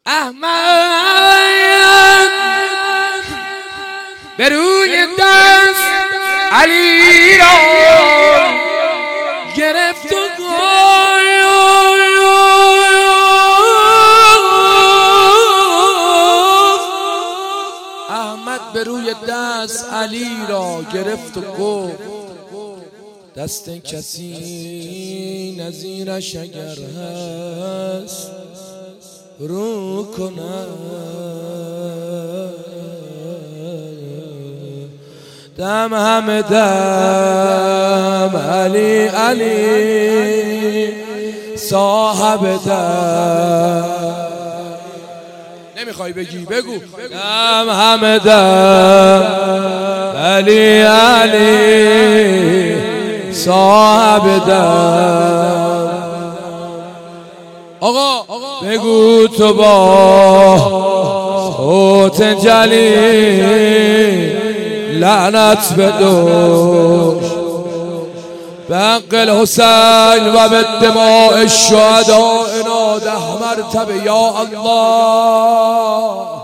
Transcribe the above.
احمد به روی دست علی را گرفت و احمد به روی دست علی را گرفت و گفت دست کسی نظیرش اگر هست رو کنم دم همه دم علی علی صاحب دم نمیخوای بگی بگو دم همه دم علی علی صاحب دم آقا بگو تو با صوت جلی لعنت بدوش به حق الحسین و به دماء الشهداء ناده مرتبه یا الله.